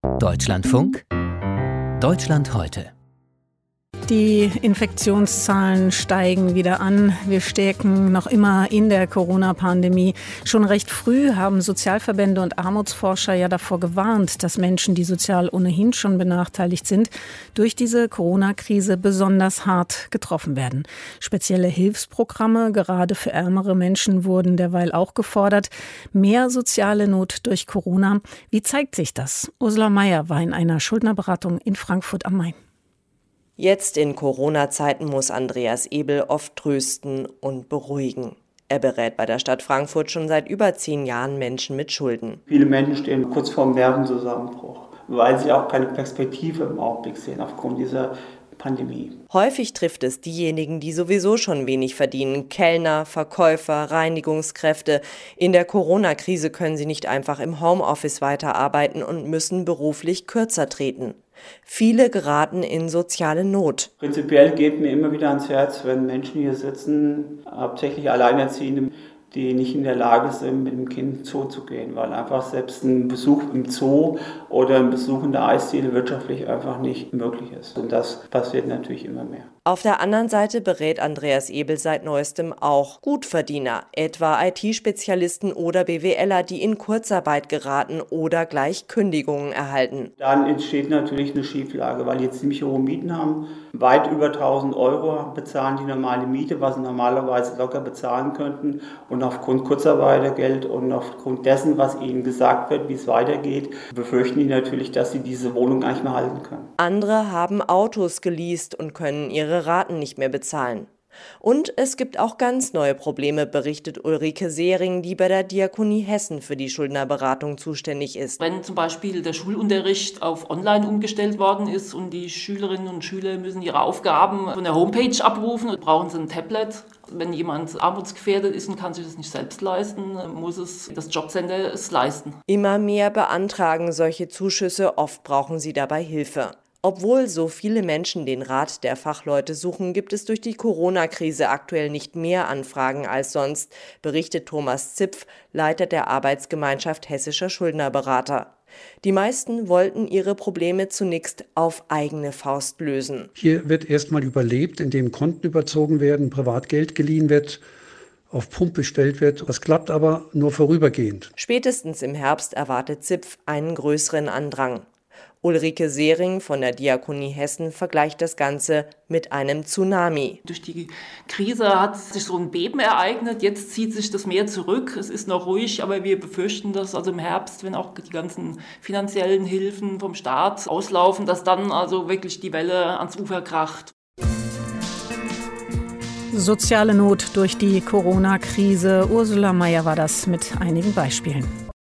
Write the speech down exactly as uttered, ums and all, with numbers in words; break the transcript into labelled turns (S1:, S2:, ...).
S1: Deutschlandfunk Deutschland heute.
S2: Die Infektionszahlen steigen wieder an. Wir stecken noch immer in der Corona-Pandemie. Schon recht früh haben Sozialverbände und Armutsforscher ja davor gewarnt, dass Menschen, die sozial ohnehin schon benachteiligt sind, durch diese Corona-Krise besonders hart getroffen werden. Spezielle Hilfsprogramme, gerade für ärmere Menschen, wurden derweil auch gefordert. Mehr soziale Not durch Corona. Wie zeigt sich das? Ursula Mayer war in einer Schuldnerberatung in Frankfurt am Main.
S3: Jetzt in Corona-Zeiten muss Andreas Ebel oft trösten und beruhigen. Er berät bei der Stadt Frankfurt schon seit über zehn Jahren Menschen mit Schulden.
S4: Viele Menschen stehen kurz vor dem Nervenzusammenbruch, weil sie auch keine Perspektive im Augenblick sehen aufgrund dieser Pandemie.
S3: Häufig trifft es diejenigen, die sowieso schon wenig verdienen. Kellner, Verkäufer, Reinigungskräfte. In der Corona-Krise können sie nicht einfach im Homeoffice weiterarbeiten und müssen beruflich kürzer treten. Viele geraten in soziale Not.
S4: Prinzipiell geht mir immer wieder ans Herz, wenn Menschen hier sitzen, hauptsächlich Alleinerziehende, die nicht in der Lage sind, mit dem Kind ins Zoo zu gehen, weil einfach selbst ein Besuch im Zoo oder ein Besuch in der Eisdiele wirtschaftlich einfach nicht möglich ist. Und das passiert natürlich immer mehr.
S3: Auf der anderen Seite berät Andreas Ebel seit neuestem auch Gutverdiener, etwa I T-Spezialisten oder BWLer, die in Kurzarbeit geraten oder gleich Kündigungen erhalten.
S4: Dann entsteht natürlich eine Schieflage, weil die jetzt ziemlich hohe Mieten haben. Weit über tausend Euro bezahlen die normale Miete, was sie normalerweise locker bezahlen könnten. Und aufgrund Kurzarbeitergeld und aufgrund dessen, was ihnen gesagt wird, wie es weitergeht, befürchten die natürlich, dass sie diese Wohnung gar nicht mehr halten können.
S3: Andere haben Autos geleast und können ihre Raten nicht mehr bezahlen. Und es gibt auch ganz neue Probleme, berichtet Ulrike Sehring, die bei der Diakonie Hessen für die Schuldnerberatung zuständig ist.
S5: Wenn zum Beispiel der Schulunterricht auf online umgestellt worden ist und die Schülerinnen und Schüler müssen ihre Aufgaben von der Homepage abrufen, brauchen sie ein Tablet. Wenn jemand armutsgefährdet ist und kann sich das nicht selbst leisten, muss es das Jobcenter es leisten.
S3: Immer mehr beantragen solche Zuschüsse, oft brauchen sie dabei Hilfe. Obwohl so viele Menschen den Rat der Fachleute suchen, gibt es durch die Corona-Krise aktuell nicht mehr Anfragen als sonst, berichtet Thomas Zipf, Leiter der Arbeitsgemeinschaft Hessischer Schuldnerberater. Die meisten wollten ihre Probleme zunächst auf eigene Faust lösen.
S6: Hier wird erstmal überlebt, indem Konten überzogen werden, Privatgeld geliehen wird, auf Pump bestellt wird. Das klappt aber nur vorübergehend.
S3: Spätestens im Herbst erwartet Zipf einen größeren Andrang. Ulrike Sehring von der Diakonie Hessen vergleicht das Ganze mit einem Tsunami.
S5: Durch die Krise hat sich so ein Beben ereignet, jetzt zieht sich das Meer zurück, es ist noch ruhig, aber wir befürchten, dass also im Herbst, wenn auch die ganzen finanziellen Hilfen vom Staat auslaufen, dass dann also wirklich die Welle ans Ufer kracht.
S2: Soziale Not durch die Corona-Krise. Ursula Mayer war das mit einigen Beispielen.